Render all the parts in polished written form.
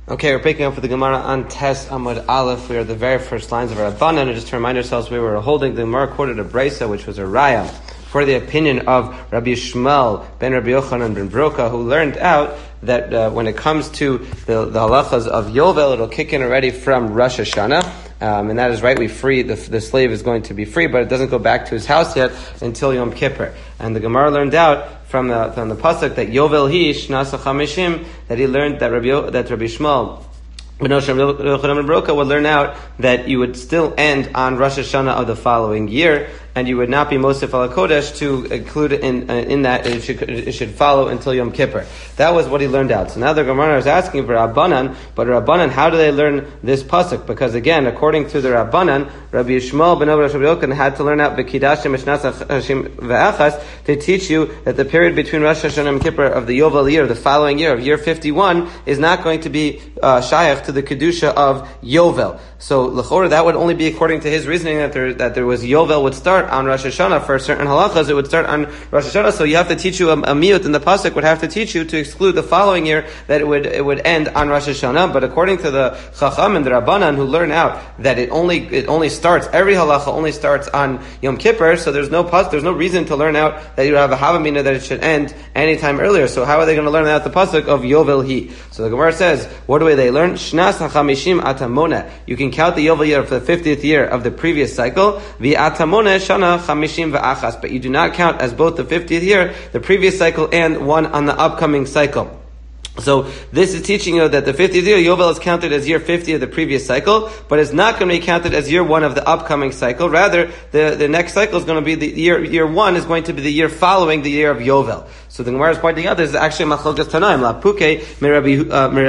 Okay, we're picking up with the Gemara on Tes Amud Aleph. We are the very first lines of our Rabbanan, and just to remind ourselves, we were holding the Gemara quoted a Brisa, which was a Raya, for the opinion of Rabbi Shmuel ben Rabbi Yochanan ben Broka, who learned out that when it comes to the halachas of Yovel, it'll kick in already from Rosh Hashanah. And that is right, we free, the slave is going to be free, but it doesn't go back to his house yet until Yom Kippur. And the Gemara learned out from the pasuk that Yovel hi Shnas HaChamishim, that he learned that Rabbi Shmuel Ben Broka would learn out that you would still end on Rosh Hashanah of the following year, and you would not be Mosef al Kodesh to include in that it should follow until Yom Kippur. That was what he learned out. So now the Gemara is asking for Rabbanan, but Rabbanan, how do they learn this pasuk? Because again, according to the Rabbanan, Rabbi Shmuel ben Rabbi Yochanan had to learn out B'Kidashim Mishnas Hashim Ve'achas to teach you that the period between Rosh Hashanah and Yom Kippur of the Yovel year, the following year of year 51, is not going to be shayach to the kedusha of Yovel. So l'chora, that would only be according to his reasoning that there was Yovel would start on Rosh Hashanah. For certain halachas, it would start on Rosh Hashanah. So you have to teach you a miyut in the pasuk would have to teach you to exclude the following year that it would end on Rosh Hashanah. But according to the Chacham and the Rabbanan, who learn out that it only starts, every halacha only starts on Yom Kippur. So there's no reason to learn out that you have a havamina that it should end anytime earlier. So how are they going to learn out the pasuk of Yovel hi? So the Gemara says, what do they learn? Shnas HaChamishim atamona. You can count the Yovel year for the 50th year of the previous cycle. The atamona shana chamishim ve'achas. But you do not count as both the 50th year, the previous cycle, and one on the upcoming cycle. So this is teaching you that the 50th year, Yovel is counted as year 50 of the previous cycle, but it's not going to be counted as year 1 of the upcoming cycle. Rather, the next cycle is going to be the year 1 is going to be the year following the year of Yovel. So the Gemara is pointing out this is actually Machlokas Tanaim. La Puke Rabbi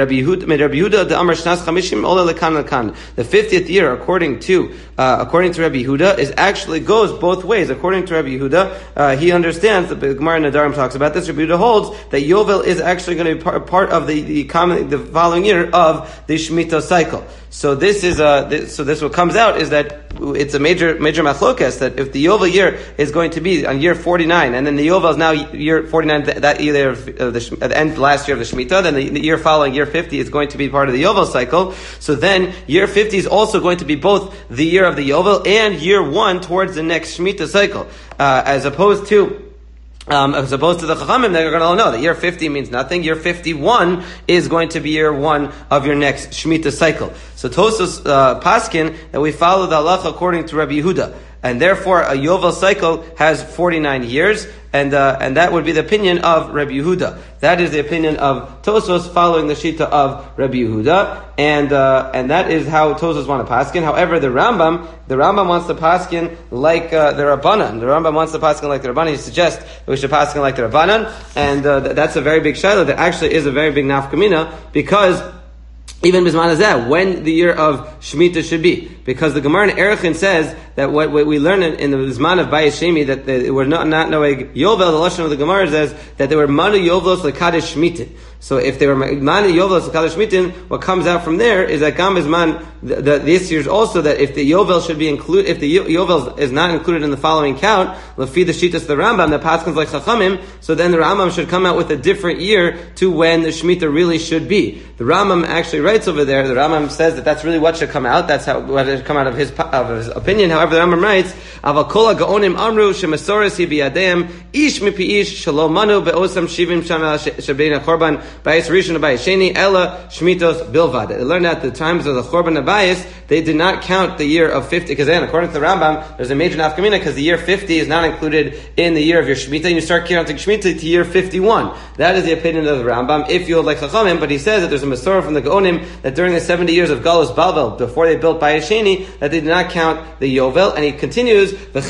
Yehuda the Amar Shnas Chamishim Ola Lekan Lekan. The 50th year, according to Rabbi Yehuda, is actually goes both ways. According to Rabbi Yehuda, he understands the Gemara Nadarim talks about this. Rabbi Yehuda holds that Yovel is actually going to be part of the following year of the Shemitah cycle. So this is this what comes out is that it's a major machlokas that if the Yovel year is going to be on year 49, and then the Yovel is now year 49 that year at the end last year of the Shemitah, then the year following year 50 is going to be part of the Yovel cycle. So then year 50 is also going to be both the year of the Yovel and year 1 towards the next Shemitah cycle, as opposed to the Chachamim, they're going to know that year 50 means nothing. Year 51 is going to be year 1 of your next Shemitah cycle. So Tosos paskin that we follow the halacha according to Rabbi Yehuda, and therefore a Yovel cycle has 49 years, and that would be the opinion of Rabbi Yehuda. That is the opinion of Tosos following the shita of Rabbi Yehuda, and that is how Tosos want to paskin. However, the Rambam wants to paskin like the Rabbanan. The Rambam wants to paskin like the Rabbanan. He suggests that we should paskin like the Rabbanan, and that's a very big shayla. That actually is a very big nafkamina, because even Bisman Hazeh, when the year of Shemitah should be. Because the Gemara in Erechin says that what we learn in the Bisman of Bayis Shemi, that they were not knowing Yovel, the Lashon of the Gemara says that they were Manu Yovelos Lekadesh Shmitin. So if they were Manu Yovelos Lekadesh Shmitin, what comes out from there is that Gam Bisman, this year's also that if the Yovel should be included, if the Yovel is not included in the following count, Lafi the Shitas the Rambam, the Paschals like Chachamim, so then the Rambam should come out with a different year to when the Shemitah really should be. The Rambam actually writes over there, the Rambam says that that's really what should come out, that's what should come out of his opinion. However, the Rambam writes, Avakola Gaonim Amru Shemasoris Biyadem Ish Mipi Ish Shalom Manu Be'osam Shivim Shana Shabbein Chorban Bayis Rishon Bayis Sheni Ella Shmitos Bilvad. They learned at the times of the Chorban Bayis, they did not count the year of 50, because then, according to the Rambam, there's a major nafkamina, because the year 50 is not included in the year of your Shemitah, and you start counting Shemitah to year 51. That is the opinion of the Rambam, if you hold like Chachamim, but he says that there's a Masorah from the Gaonim, that during the 70 years of Galus Bavel, before they built Bayis Sheni, that they did not count the Yovel, and he continues, that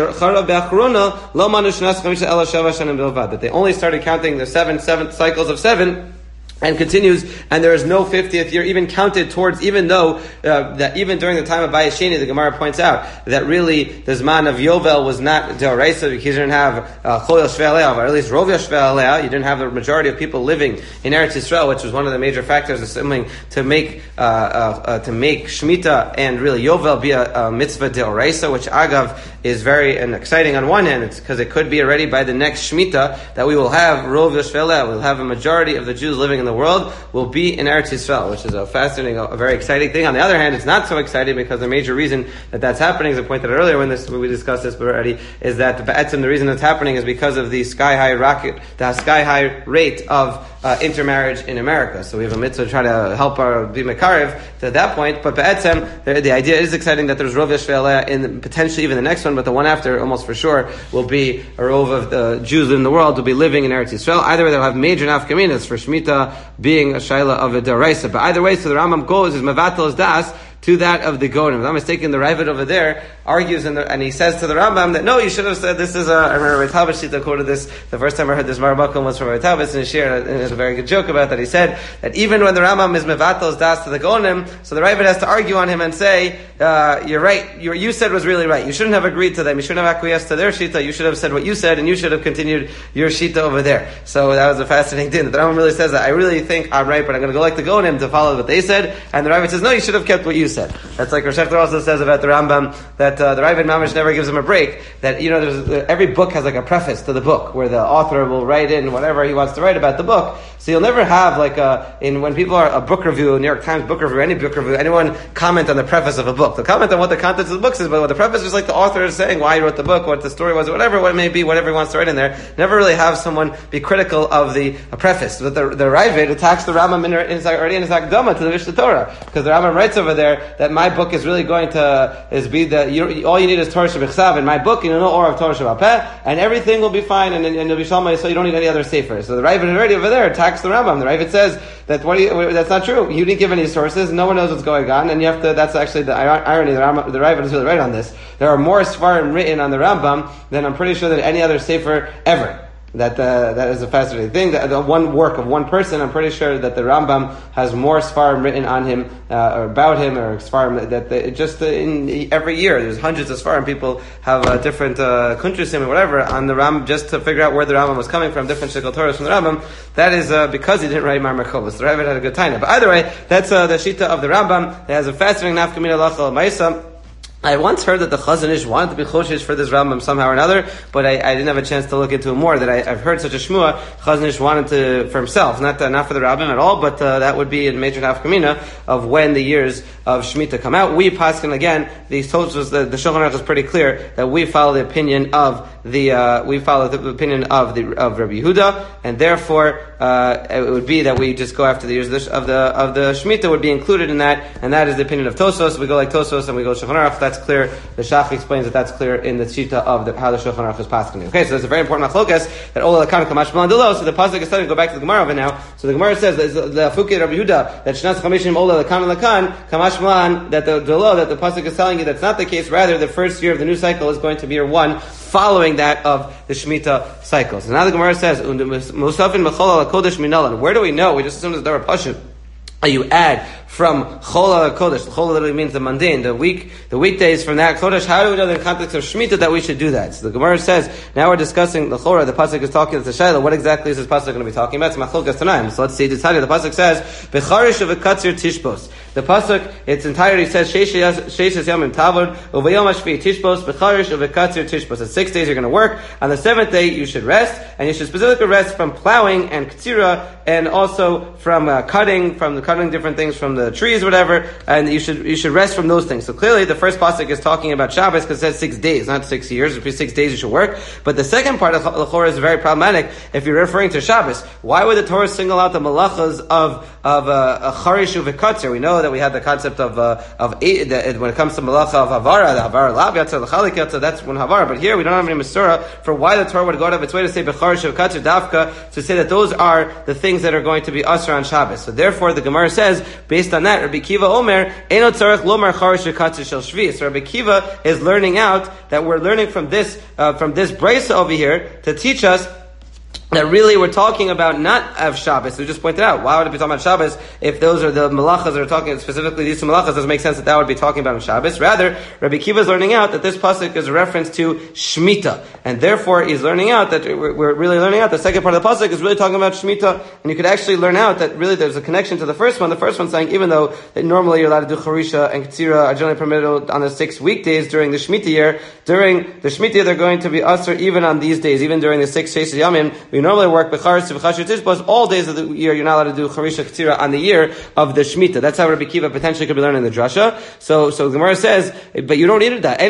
they only started counting the seven cycles of 7, and continues, and there is no 50th year even counted towards, even though that even during the time of Bayis Sheni, the Gemara points out that really the Zman of Yovel was not Deoraisa, because you didn't have Chol Yoshvei Alea, or at least Rov Yoshvei Alea. You didn't have the majority of people living in Eretz Yisrael, which was one of the major factors assuming to make Shemitah and really Yovel be a mitzvah Deoraisa, which Agav is very exciting on one hand. It's because it could be already by the next Shemitah that we will have Rov Yishvela, we'll have a majority of the Jews living in the world will be in Eretz Yisrael, which is a fascinating, a very exciting thing. On the other hand, it's not so exciting because the major reason that that's happening, as I pointed out earlier when we discussed this already, is that the reason that's happening is because of the sky high rate of intermarriage in America. So we have a mitzvah to try to help our be mekarev to that point. But the idea is exciting that there's Rov Yishvela in potentially even the next one, but the one after, almost for sure, will be a Rov of the Jews in the world will be living in Eretz Yisrael. Either way, they'll have major nafkaminas for Shemitah being a shaila of a daraisa. But either way, so the Rambam goes is mevatel das to that of the Gonim. If I'm mistaken, the Ravid over there argues and he says to the Rambam that no, you should have said this is I remember Rav Talbot Shita quoted this, the first time I heard this Marbakum was from Rav Talbot, and he shared a very good joke about that. He said that even when the Rambam is mevatel das to the Gonim, so the Ravid has to argue on him and say, you're right, you said was really right. You shouldn't have agreed to them, you shouldn't have acquiesced to their Shita, you should have said what you said, and you should have continued your Shita over there. So that was a fascinating thing. The Rambam really says that I really think I'm right, but I'm going to go like the Gonim to follow what they said, and the Ravid says, no, you should have kept what you said. That's like Rosh Hashanah also says about the Rambam, that the Ravid Mamish never gives him a break, that, every book has like a preface to the book, where the author will write in whatever he wants to write about the book. So you'll never have when people are a book review, New York Times book review, any book review, anyone comment on the preface of a book. They'll comment on what the contents of the books is, but what the preface is like the author is saying why he wrote the book, what the story was, what it may be, whatever he wants to write in there. Never really have someone be critical of the preface. But the Ravid attacks the Rambam already in his Akdama to the Mishnah Torah, because the Rambam writes over there that my book is really going to all you need is Torah Shebechsav in my book, no or of Torah Shebapeh, and everything will be fine, and you'll be shalom, so you don't need any other sefer. So the Ravid already over there attacks the Rambam. The Ravid says that that's not true. You didn't give any sources. No one knows what's going on, and you have to. That's actually the irony. The Ravid is really right on this. There are more svarim written on the Rambam than I'm pretty sure that any other sefer ever. That is a fascinating thing. The one work of one person, I'm pretty sure that the Rambam has more svarim written on him or about him, or svarim in every year there's hundreds of svarim. People have different kuntrisim or whatever on the Rambam just to figure out where the Rambam was coming from, different shikol Torahs from the Rambam. That is because he didn't write Mar Merchovos. The Ravid had a good time. But either way, that's the shita of the Rambam. That has a fascinating nafkamina lachal ma'isa. I once heard that the Chazon Ish wanted to be choshesh for this Rambam somehow or another, but I didn't have a chance to look into it more. That I've heard such a shmua, Chazon Ish wanted to for himself, not for the Rambam at all, but that would be a major nafkamina of when the years of Shemitah come out. We paskin again. These Tosfos, the Shulchan Aruch is pretty clear that we follow the opinion of Rabbi Yehuda, and therefore it would be that we just go after the years of the Shemitah would be included in that, and that is the opinion of Tosfos. We go like Tosfos and we go Shulchan Aruch. That's clear. The Shach explains that that's clear in the Shita of how the Shulchan Aruch is paskening. Okay, so that's a very important machlokas that Ola Lakan Kamash B'Landilo. So the pasuk is starting to go back to the Gemara over now. So the Gemara says that the Fuki Rabbi Yehuda that Shnas Chamishim Ola Lakan Kamash B'Lan that the pasuk is telling you that's not the case. Rather, the first year of the new cycle is going to be year one, following that of the Shemitah cycle. So now the Gemara says Musafin Mechol Kodesh Minalan. Where do we know? We just assume that there are pashut. You add from Chol Kodesh. Chol literally means the mundane, the weekdays from that Kodesh. How do we know in the context of Shemitah that we should do that? So the Gemara says, now we're discussing the Chorah, the pasuk is talking to the Shaila. What exactly is this pasuk going to be talking about? It's Machlokes Tanaim. So let's see, the pasuk says, Becharish of a Katzir Tishbos. The pasuk, its entirety says, Sheishes Yamim Tavod, Uvayom Hashvi Tishbos, Becharish of a Katzir Tishbos. At 6 days you're going to work. On the 7th day you should rest, and you should specifically rest from plowing and Ktsira, and also from cutting different things from the trees, whatever, and you should rest from those things. So clearly, the first pasuk is talking about Shabbos because it says 6 days, not 6 years. If it's 6 days, you should work. But the second part of the Chorah is very problematic if you're referring to Shabbos. Why would the Torah single out the malachas of a charish uvekatzer? We know that we have the concept of eight, when it comes to malacha of havara, the havara lav yatzar, the chalik yatzar, that's one havara. But here we don't have any Masorah for why the Torah would go out of its way to say becharish uvekatzer dafka, to say that those are the things that are going to be asra on Shabbos. So therefore, the Gemara says, based on that, Rabbi Kiva Omer, Eino tzarech lomar charish v'katzir shel shvi. So Rabbi Kiva is learning out that we're learning from this brisa over here to teach us that really we're talking about not of Shabbos. We just pointed out, why would it be talking about Shabbos if those are the malachas that are talking, specifically these two malachas, doesn't make sense that would be talking about on Shabbos. Rather, Rabbi Akiva is learning out that this pasuk is a reference to Shemitah. And therefore, he's learning out that we're really learning out the second part of the pasuk is really talking about Shemitah. And you could actually learn out that really there's a connection to the first one. The first one saying, even though that normally you're allowed to do Charisha and Ketzira are generally permitted on the 6 weekdays during the Shemitah year, during the Shemitah year they're going to be usher even on these days, even during the 6 Sheis Yamim. We normally work all days of the year. You're not allowed to do Charisha Ketzira on the year of the Shemitah. That's how Rabbi Akiva potentially could be learning the drasha. So the Gemara says, but you don't need that.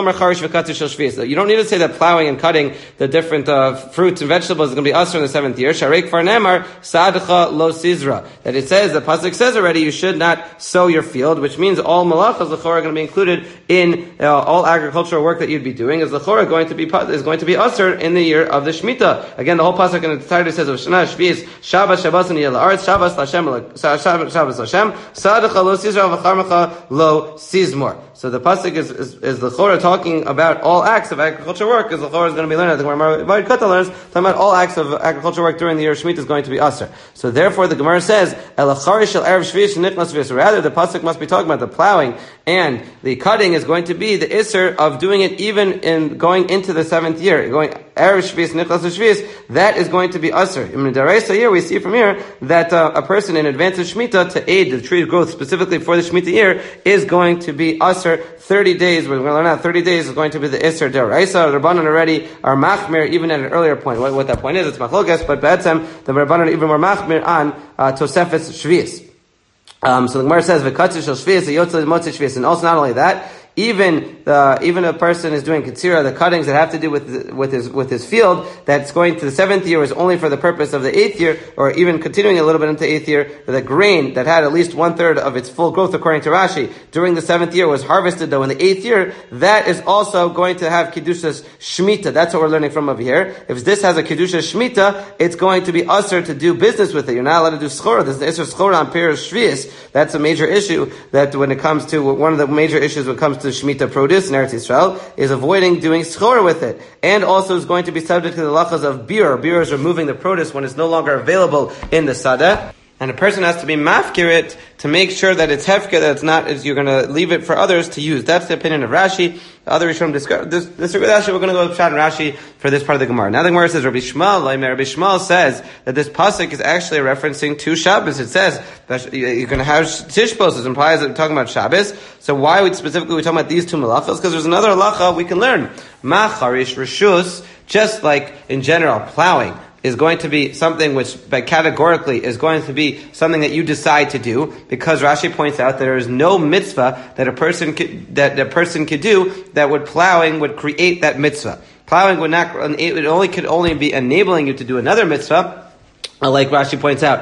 You don't need to say that plowing and cutting the different fruits and vegetables is going to be usher in the 7th year. Sharek far nemar sadcha lo sizra. That it says, the pasuk says already, you should not sow your field, which means all malachas l'chora are going to be included in all agricultural work that you'd be doing. Is l'chora going to be usher in the year of the Shemitah? Again, the whole pasuk in the entirety says of Shana Shvius Shabbos Shabbos and Yela'aretz Shabbos Lashem Shabbos Lashem Sadacha lo Sizra v'charmacha lo Sizmor. So the pasuk is the Chorah talking about all acts of agricultural work, because the Chorah is going to be learning. The Gemara Kata learns talking about all acts of agricultural work during the year of Shemitah is going to be Aser. So therefore, the Gemara says Elacharish shel erev Shvius nichnas Shvius. Rather, the pasuk must be talking about the plowing and the cutting is going to be the Isser of doing it even in going into the 7th year, going erev Shvius nichnas Shvius. That is going to be Aser. In the Daraisa here, we see from here that a person in advance of Shemitah to aid the tree's growth specifically for the Shemitah year is going to be Aser. 30 days, we're going to learn out 30 days is going to be the Isser Daraisa. The Rabbanan already are machmir even at an earlier point. What that point is, it's machlokas, but Be'etzem, the Rabbanan are even more machmir on Tosefes Shvius. So the Gemara says, V'katzir shel Shvius, Yotzel Motzei Shvius. And also not only that, even a person is doing Ketzira, the cuttings that have to do with his field, that's going to the 7th year is only for the purpose of the 8th year, or even continuing a little bit into 8th year, the grain that had at least 1/3 of its full growth according to Rashi during the 7th year was harvested though in the 8th year, that is also going to have Kedushas Shemitah. That's what we're learning from over here. If this has a Kedushas Shemitah, it's going to be usher to do business with it. You're not allowed to do Schora. There's the Isser Schora on Pirush Shvius. That's a major issue that when it comes to, one of the major issues when it comes to Shemitah produce in Eretz Yisrael is avoiding doing schor with it, and also is going to be subject to the lachas of bir. Bir is removing the produce when it's no longer available in the sadeh. And a person has to be mafkir it to make sure that it's hefker, that it's not, you're going to leave it for others to use. That's the opinion of Rashi. The other Rishonim discuss this with Rashi. We're going to go with Pshat and Rashi for this part of the Gemara. Now the Gemara says, Rabbi Shmuel says that this pasuk is actually referencing to Shabbos. It says that you're going to have tishbos. It implies that we're talking about Shabbos. So why we talking about these two malachas? Because there's another halacha we can learn. Macharish reshus, just like in general plowing is going to be something which, categorically, is going to be something that you decide to do, because Rashi points out that there is no mitzvah that a person could do that plowing would create that mitzvah. Plowing could only be enabling you to do another mitzvah. Like Rashi points out,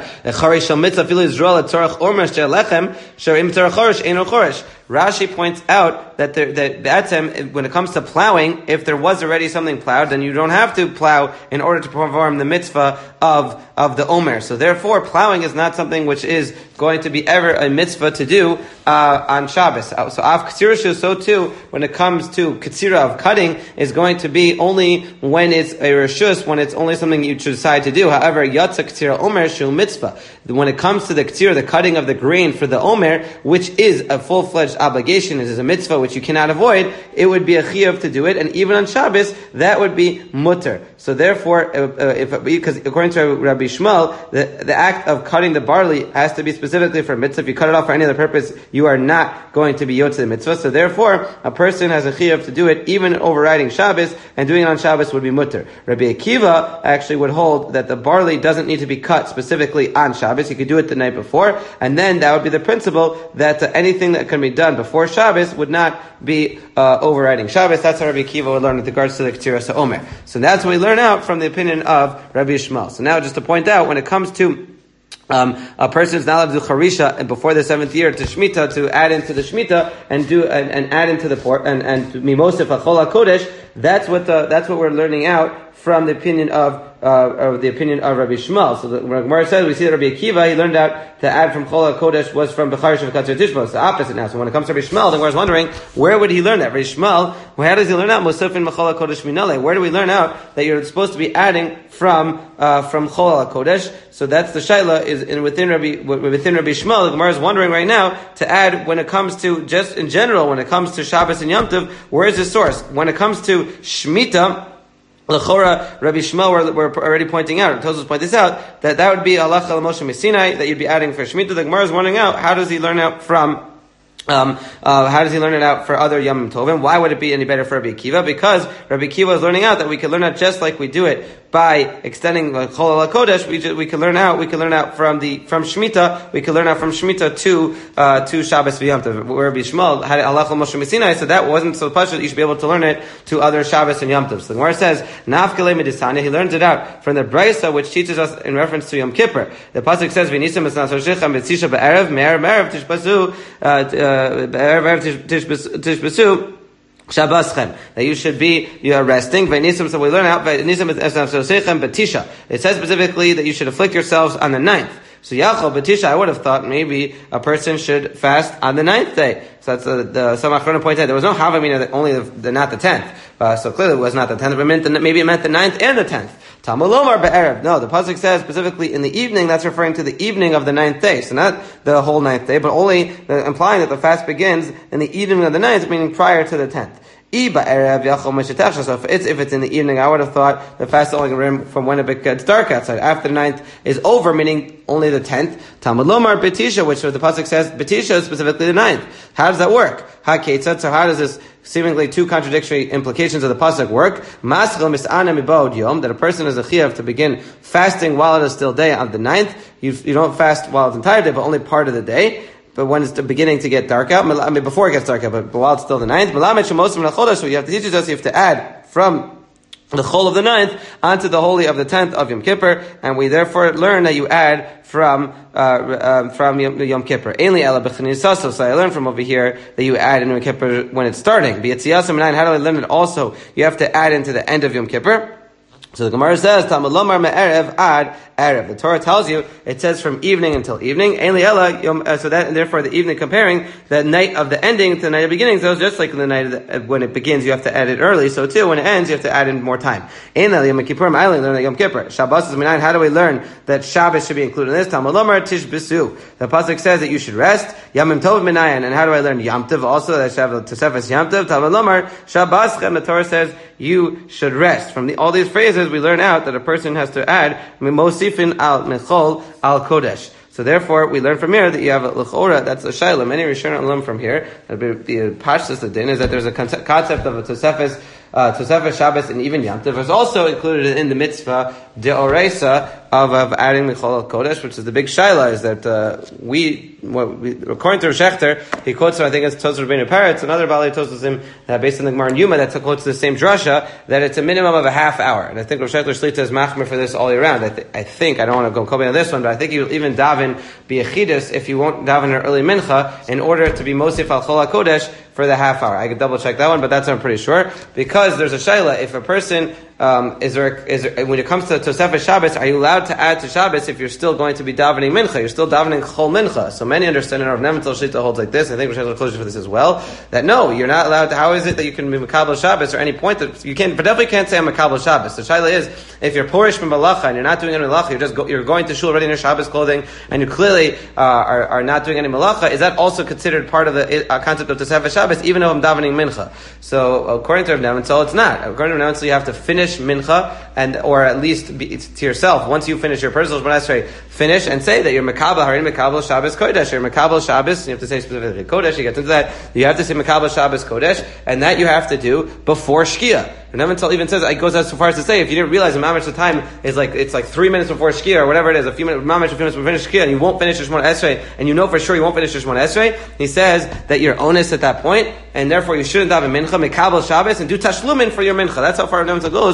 Rashi points out that when it comes to plowing, if there was already something plowed, then you don't have to plow in order to perform the mitzvah of the Omer. So therefore, plowing is not something which is going to be ever a mitzvah to do on Shabbos. So Av Ketzira, so too, when it comes to Ketzira of cutting, is going to be only when it's a Reshus, when it's only something you should decide to do. However, Yatza Ketzira Omer Shu Mitzvah. When it comes to the Ketzira, the cutting of the grain for the Omer, which is a full-fledged obligation, it is a mitzvah which you cannot avoid, it would be a chiyuv to do it, and even on Shabbos, that would be mutter. So therefore, because according to Rabbi Shmuel, the act of cutting the barley has to be specifically for mitzvah. If you cut it off for any other purpose, you are not going to be yotze the mitzvah. So therefore, a person has a chiyuv to do it, even overriding Shabbos, and doing it on Shabbos would be mutter. Rabbi Akiva actually would hold that the barley doesn't need to be cut specifically on Shabbos. You could do it the night before, and then that would be the principle that anything that can be done before Shabbos would not be overriding Shabbos. That's how Rabbi Akiva would learn with regards to the Ketzira Omer. So that's what we learn out from the opinion of Rabbi Shmuel. So now just to point out, when it comes to a person is not allowed to do charisha and before the 7th year to Shemitah, to add into the Shemitah and do and add into the port and mimosif achol hakodesh. That's what we're learning out from the opinion of Rabbi Shmuel. So when Gemara says, we see that Rabbi Akiva, he learned out to add from Chol HaKodesh was from Becharish of Katzir Tishba. It's the opposite now. So when it comes to Rabbi Shmuel, the Gemara is wondering, where would he learn that? Rabbi Shmuel, how does he learn out? Musafin Mechol HaKodesh Minale. Where do we learn out that you're supposed to be adding from Chol HaKodesh? So that's the Shaila, within Rabbi Shmuel. The Gemara is wondering right now to add, when it comes to, just in general, when it comes to Shabbos and Yom Tov, where is the source? When it comes to Shemitah, L'chora, Rabbi Shmuel, we're already pointing out, Tosfos point this out, that would be halacha l'Moshe Messinai, that you'd be adding for Shemitah. The Gemara is wondering out, how does he learn out from how does he learn it out for other Yom Tovim? Why would it be any better for Rabbi Akiva? Because Rabbi Akiva is learning out that we can learn out just like we do it by extending Chol HaKodesh. We can learn out from Shemitah. We can learn out from Shemitah to Shabbos v'Yom Tov. Where Rabbi Shmuel had Halach Moshe Messinai, so that wasn't so pashut. You should be able to learn it to other Shabbos and Yom Tov. So the Gemara says Nafkele Medisanya. He learns it out from the Brisa, which teaches us in reference to Yom Kippur. The pasuk says V'nisam esnasoshichem b'tzisha be'erev me'erev tishbasu. Tishbasu Shabbaschem, that you should be resting. So we learn out Batisha. It says specifically that you should afflict yourselves on the 9th. So Yachol Batisha, I would have thought maybe a person should fast on the 9th day. So that's some Achrona pointed out there was no Havamina, only not the 10th. So clearly it was not the 10th, but maybe it meant the 9th and the 10th. Talmud Lomar be'erev. No, the pasuk says specifically in the evening. That's referring to the evening of the 9th day. So not the whole 9th day, but only implying that the fast begins in the evening of the 9th, meaning prior to the 10th. So if it's in the evening, I would have thought the fast is only from when it gets dark outside. After the 9th is over, meaning only the 10th. Talmud Lomar Betisha, which the pasuk says Betisha is specifically the 9th. How does that work? So how does this seemingly two contradictory implications of the pasuk work? That a person is a chiyuv to begin fasting while it is still day on the 9th. You don't fast while it's entire day, but only part of the day. But when it's beginning to get dark out, I mean before it gets dark out, but while it's still the 9th, what you have to teach us, you have to add from the chol of the 9th onto the holy of the 10th of Yom Kippur, and we therefore learn that you add from Yom Kippur. So I learned from over here that you add in Yom Kippur when it's starting. How do I learn it also? You have to add into the end of Yom Kippur. So the Gemara says, Talmud Lomar me'erev ad erev. The Torah tells you, it says from evening until evening. So that, and therefore the evening comparing the night of the ending to the night of the beginning. So it's just like the night when it begins, you have to add it early. So too, when it ends, you have to add in more time. Yom Kippur, I learn Yom Kippur. Shabbos is minayin. How do we learn that Shabbos should be included in this? Talmud Lomar tishbesu. The pasuk says that you should rest. Yamim tov minayin. And how do I learn Yom Tov also? That Shabbos Tosefes Yom Tov. Talmud Lomar Shabbaschem. The Torah says you should rest. From all these phrases, we learn out that a person has to add Mosifin al Mechol al Kodesh. So therefore, we learn from here that you have a l'chora. That's a shayla. Many Rishonim learn from here. The pashtus the din is that there's a concept of a tosefes Shabbos and even Yom Tov is also included in the mitzvah deoreisa of adding Mechol al Kodesh, which is the big shayla. Is that according to Rav Shechter, he quotes, I think it's Tosfos Rabbeinu Peretz, another Balei Tosfos based on the Gemara in Yuma that quotes the same drasha, that it's a minimum of a half hour. And I think Rav Shechter Shlita is machmer for this all year round. I think I don't want to go Kobe on this one, but I think you will even daven b'yechidus if you won't daven an early mincha in order to be mosif al Chol HaKodesh for the half hour. I could double check that one, but that's I'm pretty sure. Because there's a shayla, if a person is there, when it comes to Tosefes Shabbos, are you allowed to add to Shabbos if you're still going to be davening mincha? You're still davening chol mincha. So many understand in Rav Nemental Shita holds like this. I think Rav Shechter closes for this as well. That no, you're not allowed to. How is it that you can be Makabel Shabbos or any point that you can? But definitely can't say I'm Makabel Shabbos. The shayla is if you're porish from malacha and you're not doing any malacha, you're going to shul already in your Shabbos clothing, and you clearly are not doing any malacha. Is that also considered part of the concept of Tosefes Shabbos, even though I'm davening mincha? So according to Rav Nemental, it's not. According to Rav Nemental, you have to finish mincha. Or at least be to yourself. Once you finish your personal Shemona Esrei, finish and say that you're Makabel Harin Makabel Shabbos Kodesh. You're Makabel Shabbos. You have to say specifically Kodesh. You get into that. You have to say Makabel Shabbos Kodesh, and that you have to do before Shkia. And Nemental even says, it goes as far as to say, if you didn't realize the mamash the time is it's like 3 minutes before Shkia or whatever it is, a few minutes before Shkia, and you won't finish your Shemona Esrei, and you know for sure you won't finish your Shemona Esrei. He says that you're honest at that point, and therefore you shouldn't daven mincha Makabel Shabbos and do tashlumin for your mincha. That's how far Nemental goes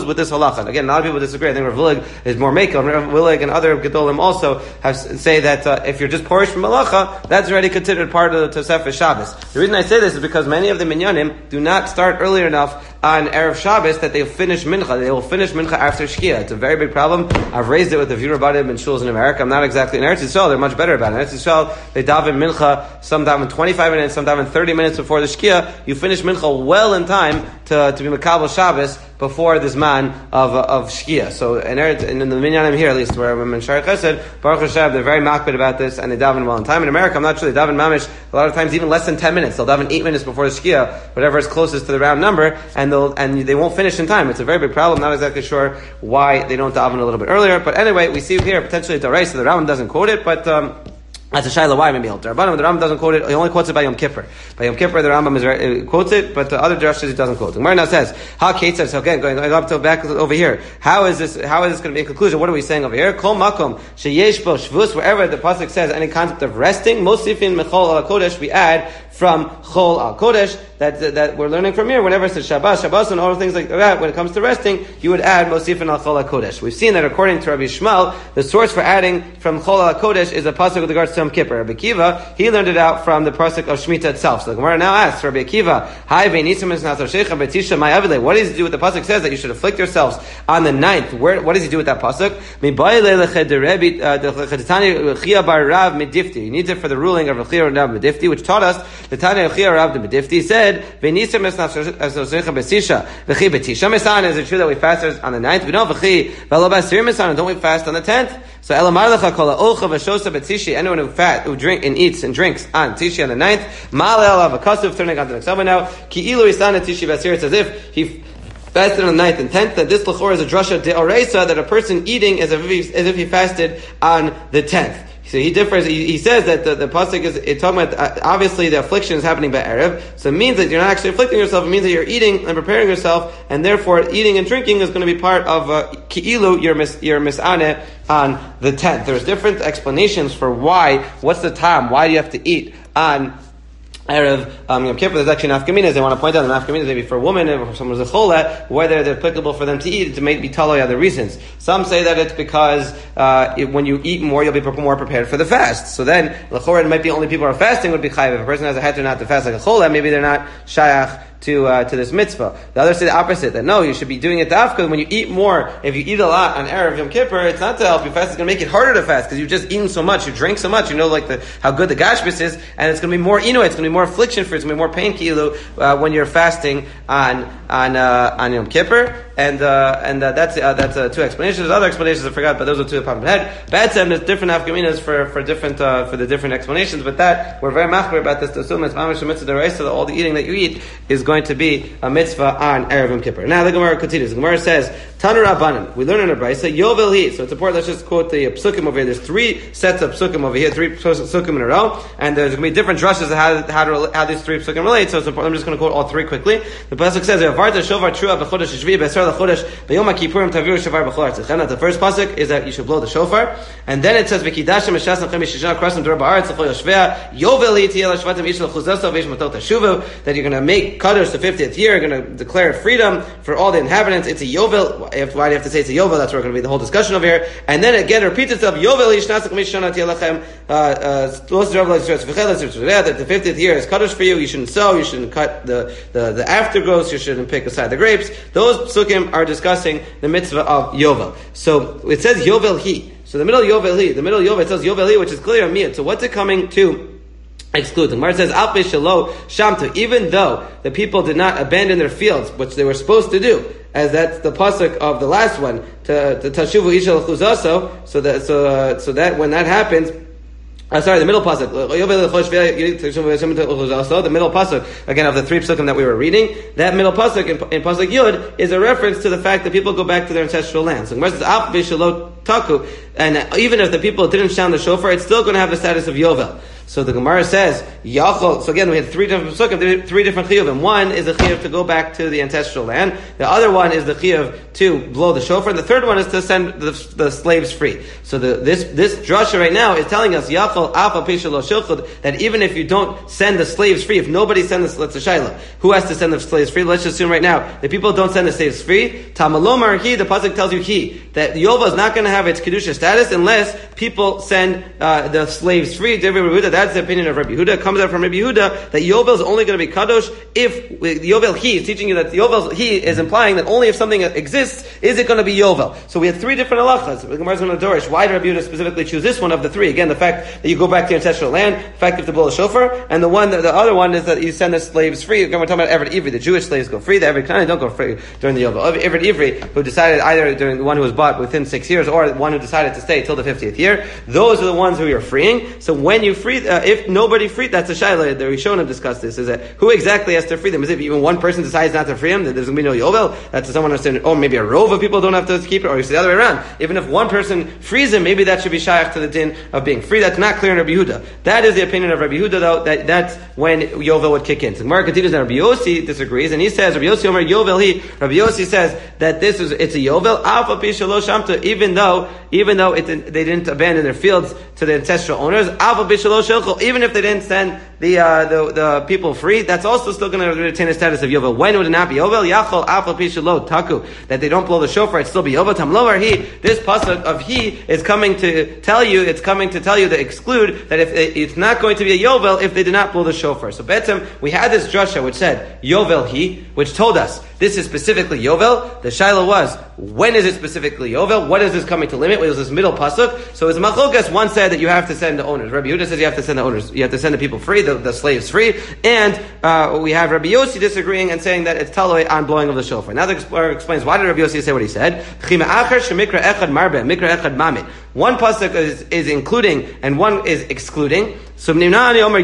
goes with this halacha. Again, a lot of people disagree. I think Rav Willig is more makel. Rav Willig and other gedolim also say that if you're just porish from halacha, that's already considered part of the Tosefes Shabbos. The reason I say this is because many of the minyanim do not start early enough on Erev Shabbos that they'll finish mincha. They will finish mincha after Shkia. It's a very big problem. I've raised it with a few rabbanim and shuls in America. I'm not exactly in Eretz Yisrael. They're much better about it. In Eretz Yisrael, they daven mincha, some daven 25 minutes, some daven 30 minutes before the Shkia. You finish mincha well in time to be Makabel Shabbos before this man of Shkia. So in the minyanim here, at least where I'm in Shari Chesed, Baruch Hashem, they're very makbid about this and they daven well in time. In America, I'm not sure, they daven mamish a lot of times even less than 10 minutes. They'll daven 8 minutes before the Shkia, whatever is closest to the round number, and they won't finish in time. It's a very big problem. Not exactly sure why they don't daven a little bit earlier. But anyway, we see here potentially Darai, so the Rambam doesn't quote it, but that's a shayla why maybe the Rambam doesn't quote it. He only quotes it by Yom Kippur. By Yom Kippur, the Rambam quotes it, but the other drashas he doesn't quote. The Gemara now says, "How Kate says again, going up to back over here. How is this going to be in conclusion? What are we saying over here? Kol makom sheyesh bo shvus, wherever the pasuk says any concept of resting, mosifin mechol al kodesh, we add from chol al kodesh. That we're learning from here. Whenever it says Shabbos, and all things like that, when it comes to resting, you would add mosifin al chol al kodesh. We've seen that according to Rabbi Shmuel, the source for adding from chol al kodesh is a pasuk with regards to Yom Kippur. Rabbi Akiva, he learned it out from the pasuk of Shemitah itself. So the Gemara now asks Rabbi Akiva, "Hi ve'nisim es nasav shecha betisha my avile." What does he do with the pasuk says that you should afflict yourselves on the 9th? What does he do with that pasuk? He needs it for the ruling of Rechia Rav Medifti, which taught us the Tanya Rechia Rav Medifti said, "Ve'nisim es nasav shecha betisha v'chi betisha mesan." Is it true that we fast on the 9th? We don't v'chi v'lo b'asirim mesan. Don't we fast on the 10th? So Elamar lecha kol ha'olcha v'shosa b'tishi. Anyone who drink and eats and drinks on Tishi on the 9th, Ma'ale alav ha'kasuv, turning on to the next one now, Ki'ilu isana Tishi v'asir, it's as if he fasted on the 9th and 10th, that this l'chor is a drasha de'oreisa, that a person eating as if he fasted on the 10th. So he differs. He says that the pasuk is talking about obviously the affliction is happening by Erev, so it means that you're not actually afflicting yourself. It means that you're eating and preparing yourself, and therefore eating and drinking is going to be part of ki'ilu your misaneh on the 10th. There's different explanations for why. What's the time? Why do you have to eat on Erev Yom Kippur? There's actually nafkaminas. They want to point out the nafkaminas maybe for a woman or for someone who's a chola, whether they're applicable for them to eat. It may be taloi other reasons. Some say that it's because when you eat more, you'll be more prepared for the fast. So then, l'chora, it might be only people who are fasting would be chayiv. If a person has a heter not to fast like a chola, maybe they're not shayach to this mitzvah. The others say the opposite, that no, you should be doing it dafka. When you eat more, if you eat a lot on Erev Yom Kippur, it's not to help you fast, it's going to make it harder to fast, because you've just eaten so much, you drink so much, you know how good the gashbis is, and it's going to be more inu, it's going to be more affliction for you, it's going to be more pain kilu when you're fasting on Yom Kippur, and that's two explanations. There's other explanations I forgot, but those are two upon my head. B'etzem, there's different afkaminas for the different explanations, but that we're very machmir about this to assume it's mamish mitzvah deraisa, that all the eating that you eat is going to be a mitzvah on Erev Yom Kippur. Now the Gemara continues. The Gemara says, Tanur Rabbanan. We learn in a brayso, Yovel Hi. So it's important. Let's just quote the psukim over here. There's 3 sets of psukim over here, 3 psukim in a row, and there's going to be different drushes of how these 3 psukim relate. So it's important. I'm just going to quote all 3 quickly. The pasuk says, "Varta shovar trua b'chodesh shvi b'esar l'chodesh b'yom ha'kippurim taviru shovar b'chol artzichem." The first pasuk is that you should blow the shofar, and then it says, "V'kidashim eshas nachem yishishana krasim dor ba'aretz l'chol yoshvea Yovel Hi tiyel ha'shvatim ish l'chuzaso v'yish matot hashuvu." That you're going to make kaddish the 50th year, you're going to declare freedom for all the inhabitants. It's a Yovel. Why do you have to say it's a Yovel? That's where going to be the whole discussion over here. And then again, it repeats itself. Yovel yishnasak mishana tiyelachem. That the 50th year is kaddish for you. You shouldn't sow. You shouldn't cut the aftergrowths. You shouldn't pick aside the grapes. Those psukim are discussing the mitzvah of Yovel. So it says Yovel Hi. So the middle Yovel Hi, the middle Yovel, it says Yovel Hi, which is clear on me. So what's it coming to exclude? The Gemara says, Al Pei Shelo Shamtu, even though the people did not abandon their fields, which they were supposed to do, as that's the pasuk of the last one, to Tashuvu Isha L'chuzaso, so that when that happens, the middle pasuk, the middle pasuk, again, of the 3 psukim that we were reading, that middle pasuk in pasuk Yud is a reference to the fact that people go back to their ancestral land. So Gemara says, Taku, and even if the people didn't sound the shofar, it's still going to have the status of Yovel. So the Gemara says, Yachol. So again, we had three different psukim, three different chiyuvim. One is the chiyuv to go back to the ancestral land. The other one is the chiyuv to blow the shofar. And the third one is to send the slaves free. So this drasha right now is telling us, Yachol Alpha Pishalo Shilchud, that even if you don't send the slaves free, if nobody sends the Shaila, who has to send the slaves free? Let's just assume right now that people don't send the slaves free. Tamalomar he, the pasuk tells you that Yovel is not going to have its kedusha status unless people send the slaves free. That's the opinion of Rabbi Yehuda. It comes out from Rabbi Yehuda that Yovel is only going to be kadosh if Yovel he is teaching you that Yovel he is implying that only if something exists is it going to be Yovel. So we have three different halachas. The Gemara is going to dorish. Why did Rabbi Yehuda specifically choose this one of the three? Again, the fact that you go back to your ancestral land, the fact that you have to blow a shofar, and the other one is that you send the slaves free. Again, we're talking about Eved Ivri. The Jewish slaves go free. The Eved Kanani don't go free during the Yovel. Eved Ivri, who decided either during the one who was bought within 6 years or the one who decided to stay till the 50th year, those are the ones who you're freeing. So when you free, if nobody freed, that's a shayla. The Rishonim discussed this, is that who exactly has to free them? Is it if even one person decides not to free them, then there's going to be no Yovel? That's someone understanding, or maybe a rove of people don't have to keep it, or it's the other way around. Even if one person frees him, maybe that should be shayach to the din of being free. That's not clear in Rabbi Yehuda. That is the opinion of Rabbi Yehuda, though, that's when Yovel would kick in. So Gemara continues, and Rabbi Yossi disagrees, and he says, Rabbi Yossi Omer Yovel he, Rabbi Yossi says that it's a Yovel, Alpha Pi Shalosh Shamta, even though they didn't abandon their fields to the ancestral owners, Alpha Pi Shalosh Shilchol, even if they didn't send the people free, that's also still going to retain the status of Yovel. When would it not be Yovel? Yachol Alpha Pi Shalo Taku, that they don't blow the shofar, it'd still be Yovel. Tamlovar he, this pasuk of he is coming to tell you, to exclude that if it's not going to be a Yovel if they did not blow the shofar. So Betzim, we had this drasha which said Yovel he, which told us this is specifically Yovel. The shaila was, when is it specifically Yovel? What is this coming to limit? What is this middle pasuk? So it's machlokas. One said that you have to send the owners. Rabbi Yehuda says you have to send the owners. You have to send the people free, the slaves free. And we have Rabbi Yossi disagreeing and saying that it's taloi on blowing of the shofar. Now the explorer explains, why did Rabbi Yossi say what he said? One pasuk is including and one is excluding. So why do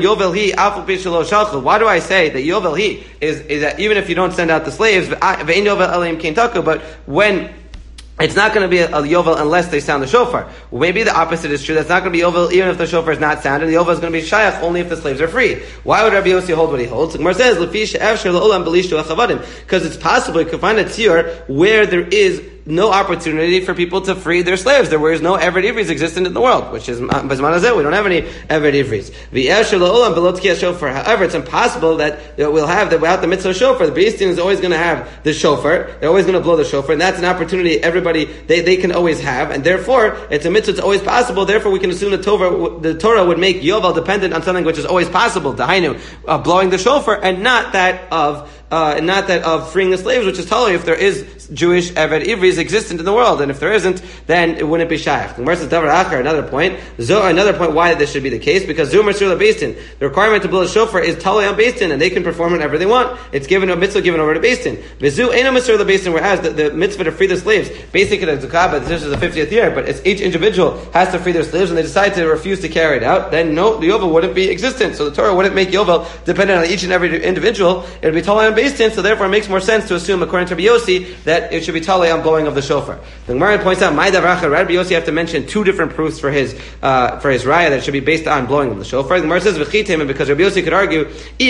I say that Yovel he is that even if you don't send out the slaves, but when it's not going to be a Yovel unless they sound the shofar. Well, maybe the opposite is true. That's not going to be Yovel even if the shofar is not sounded. The Yovel is going to be Shayach only if the slaves are free. Why would Rabbi Yossi hold what he holds? The Gemara says, because it's possible you can find a tziyur where there is no opportunity for people to free their slaves. There was no Eved Ivris existent in the world, which is Bazman Hazeh. We don't have any Eved Ivris. However, it's impossible that we'll have that without the mitzvah shofar. The Beis Din is always going to have the shofar. They're always going to blow the shofar, and that's an opportunity everybody they can always have, and therefore it's a mitzvah. It's always possible. Therefore, we can assume the Torah would make Yovel dependent on something which is always possible. Dahainu, blowing the shofar, and not that of freeing the slaves, which is totally if there is Jewish Eved Ivris existent in the world, and if there isn't, then it wouldn't be shayach. Another point why this should be the case, because the requirement to blow a shofar is totally on Beis Din, and they can perform whenever they want. It's given a mitzvah given over to Beis Din. Whereas the mitzvah to free the slaves, basically the zakah, but this is the 50th year, but it's each individual has to free their slaves, and they decide to refuse to carry it out, then no, the Yovel wouldn't be existent. So the Torah wouldn't make Yovel dependent on each and every individual. It would be totally on Beis Din, so therefore it makes more sense to assume, according to Rabbi Yossi, that it should be talei on blowing of the shofar. The Gemara points out, Rabbi Yossi have to mention two different proofs for his raya that it should be based on blowing of the shofar. The Gemara says, V'chitim, and because Rabbi Yossi could argue,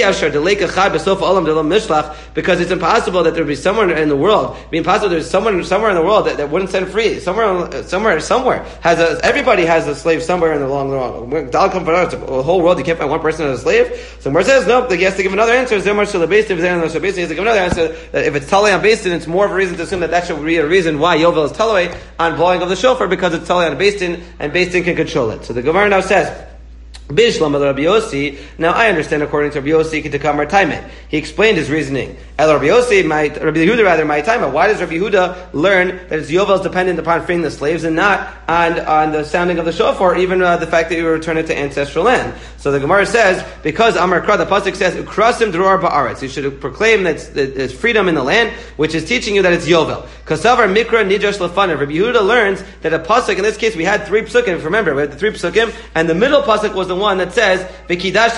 because it's impossible that there would be someone in the world, there's someone somewhere in the world that wouldn't send free. Somewhere everybody has a slave somewhere in the long run. The whole world, you can't find one person as a slave. So the Gemara says, no, he has to give another answer. He has to give another answer that if it's talei on Beis Din, it's more of a reason to assume that should be a reason why Yovel is talei on blowing of the shofar, because it's talei on Beis Din, and Beis Din can control it. So the Gemara now says, Bishlam el Rabbi Yossi. Now I understand, according to Rabbi Yossi, to come Taimet. He explained his reasoning. El Rabbi Yossi, Rabbi Yehuda my Taimet. Why does Rabbi Yehuda learn that it's Yovel is dependent upon freeing the slaves and not on the sounding of the shofar, or even the fact that you return it to ancestral land? So the Gemara says, because Amar Kra, the pasuk says, Ukrasim Dror Ba'aretz. You should proclaim that it's freedom in the land, which is teaching you that it's Yovel. Kasavar Mikra Nidrash Lefanav. Rabbi Yehuda learns that a pasuk, in this case we had three psukim. Remember, we had the three psukim, and the middle pasuk was the one that says, so that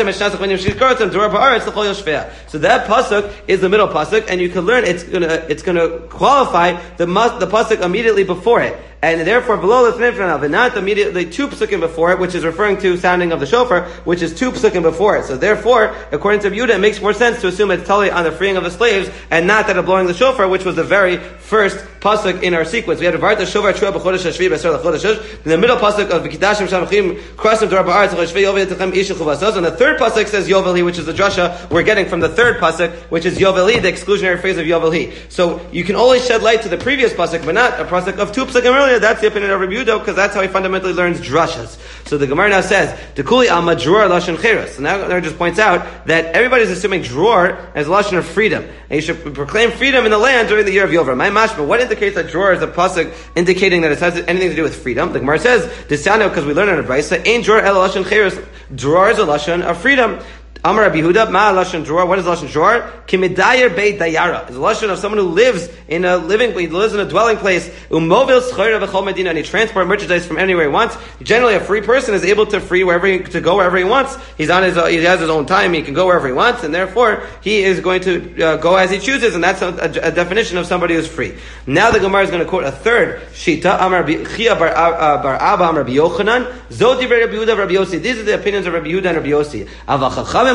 pasuk is the middle pasuk, and you can learn it's gonna qualify the pasuk immediately before it. and therefore below the not immediately 2 psukim before it, which is referring to sounding of the shofar, which is 2 psukim before it. So therefore, according to Yehuda, it makes more sense to assume it's totally on the freeing of the slaves, and not that of blowing the shofar, which was the very first pasuk in our sequence. We had Varta shofar Shua b'chodesh hashvi b'asar l'chodesh. In the middle pasuk of V'kidashim shamachim krasim torah ba'aretz l'chashvi yovel yitachem ish l'chuvasaz. And the third pasuk says Yovel, which is the drasha we're getting from the third pasuk, which is Yovel, the exclusionary phrase of Yovel. So you can only shed light to the previous pasuk, but not a pasuk of 2 pasukim earlier. That's the opinion of Rabbi Yehuda, because that's how he fundamentally learns drashas. So the Gemara now says, Dekuli alma dror lashon cheres. So now it just points out that everybody's assuming dror as a lashon of freedom, and you should proclaim freedom in the land during the year of Yovel. My mashma, what indicates that dror is a pasuk indicating that it has anything to do with freedom? The Gemara says, Desano, because we learn in a brayso, Ein dror el lashon cheres. Dror is a lashon of freedom. Amar Rabbi Yehuda, ma lashon dror. What is lashon dror? Kimidayer beit dayara. It's a lashon of someone who lives in a dwelling place. Umovil schayra v'chol medina, and he transports merchandise from anywhere he wants. Generally, a free person is able to go wherever he wants. He has his own time. He can go wherever he wants, and therefore he is going to go as he chooses. And that's a definition of somebody who's free. Now the Gemara is going to quote a third shita. Amar Chia bar Abba Amar Rabbi Yochanan. Zodi Rabbi Yehuda Rabbi Yossi. These are the opinions of Rabbi Yehuda and Rabbi Yossi. The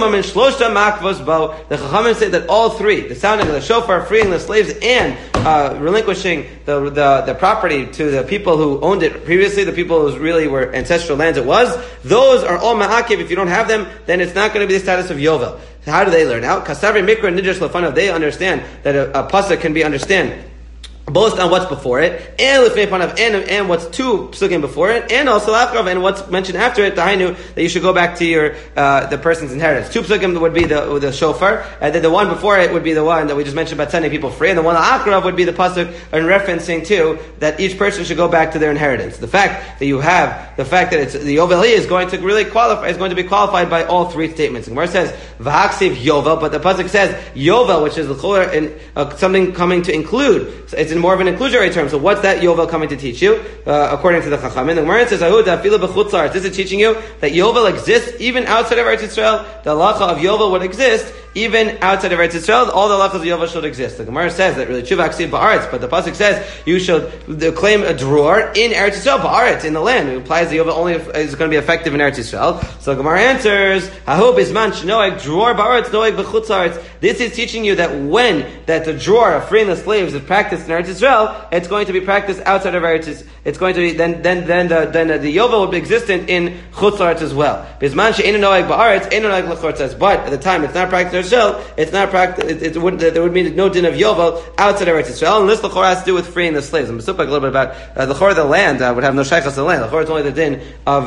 Chachamim say that all three, the sounding of the shofar, freeing the slaves, and relinquishing the property to the people who owned it previously, the people who really were ancestral lands it was, those are all ma'akiv. If you don't have them, then it's not going to be the status of Yovel. So how do they learn out? Kasavri Mikra and Nidrash Lefanav, they understand that a pasuk can be understood both on what's before it, and what's 2 psukim before it, and also after, and what's mentioned after it, that you should go back to your the person's inheritance. 2 psukim would be the shofar, and then the one before it would be the one that we just mentioned about setting people free, and the one akrav would be the pasuk in referencing to that each person should go back to their inheritance. The fact that it's the Yovel is going to really qualify, is going to be qualified by all 3 statements. And where it says v'haksiv Yovel, but the pasuk says Yovel, which is something coming to include. So it's in more of an inclusionary term. So what's that Yovel coming to teach you? According to the Chachamim, the Gemara says, this is teaching you that Yovel exists even outside of Eretz Yisrael. The halacha of Yovel would exist even outside of Eretz Yisrael. All the halachas of Yovel should exist. The Gemara says that really Tshuva Aksiv Ba'aretz, but the pasuk says you should claim a dror in Eretz Yisrael, Ba'aretz, in the land. It implies that Yovel only is going to be effective in Eretz Yisrael. So the Gemara answers, Hahu bisman shnoeg dror Ba'aretz noeg b'chutz haaretz. This is teaching you that that the dror of freeing the slaves is practiced in Eretz Yisrael, it's going to be practiced outside of Eretz Yisrael. It's going to be then the Yovel will be existent in chutz haaretz as well. Bisman she'einu noeg Ba'aretz einu noeg l'chutz haaretz. But at the time it's not practiced in Eretz Yisrael, it's not practiced. There would be no din of Yovel outside of Eretz Yisrael, unless the Chor has to do with freeing the slaves. I'm supposed to talk a little bit about the Chor of the land would have no shaychus to the land. The Chor is only the din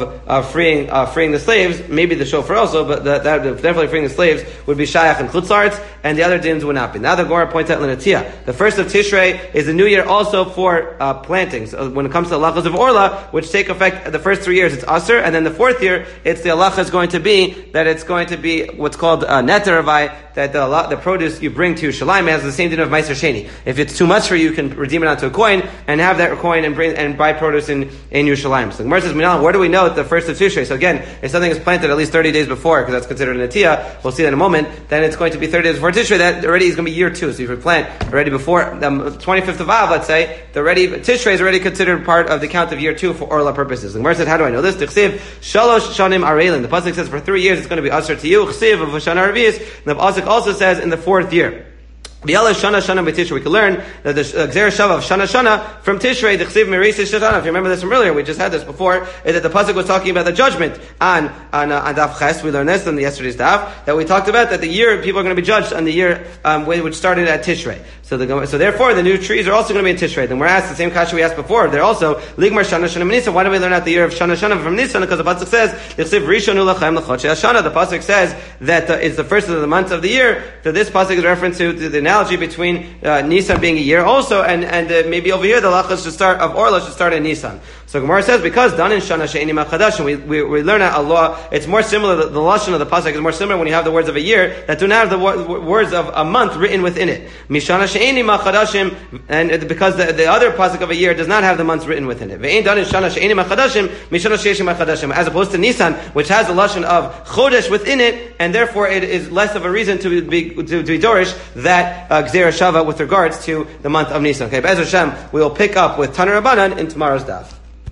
of freeing the slaves. Maybe the shofar also, but that definitely freeing the slaves would be shayach and chutz haaretz, and the other dins would not be. Now the Gemara points out L'Natia. The first of Tishrei is the new year also for plantings. When it comes to halachas of Orla, which take effect the first 3 years, it's Aser, and then the 4th year, it's the halacha is going to be that it's going to be what's called neter avai, that the produce you bring to Shalim has the same din of Meiser Sheni. If it's too much for you, you can redeem it onto a coin and have that coin and buy produce in Yerushalayim. So the Gemara says, where do we know the first of Tishrei? So again, if something is planted at least 30 days before, because that's considered a Natiyah, we'll see that in a moment, then it's going to be 30 days before Tishrei. That already is going to be year 2. So if you plant already before 25th of Av, let's say, Tishrei is already considered part of the count of year 2 for Orla purposes. The Gemara said, how do I know this? Tichsiv Shalosh Shanim Areilin. The pasuk says for 3 years it's going to be Aser to you. Chsiv of Shana Arvius. And the pasuk also says in the 4th year. B'yala Shana Shana b'Tishrei. We can learn that the Gzera Shava of Shana Shana from Tishrei, the Chsiv Mereis Shana. If you remember this from earlier, we just had this before, is that the pasuk was talking about the judgment on Daf Ches. We learned this in yesterday's Daf, that we talked about that the year people are going to be judged on the year which started at Tishrei. So therefore the new trees are also going to be in Tishrei. Then we're asked the same kasha we asked before. They're also Ligmar Shana Shana Nisan. Why do we learn out the year of Shana Shana from Nisan? Because the pasuk says Chsiv Rishonu Lachem L'Chodshei Shana. The pasuk says that it's the first of the months of the year. So this pasuk is reference to the analogy between Nisan being a year also, and maybe over here the halachas should start of Orla should start in Nisan. So Gemara says, because Danin Shana She'eni Machadashim, we learn a law, it's more similar, the lashon of the pasuk is more similar when you have the words of a year that do not have the words of a month written within it. Mishana She'eni Machadashim, and because the other pasuk of a year does not have the months written within it. Ve'ein Danin Shana She'eni Machadashim, Mishana She'eni Machadashim, as opposed to Nisan, which has the lashon of Chodesh within it, and therefore it is less of a reason to be dorish that Gzera Shava with regards to the month of Nisan. Okay, Be'ez Hashem, we will pick up with Taner Rabbanan in tomorrow's daf.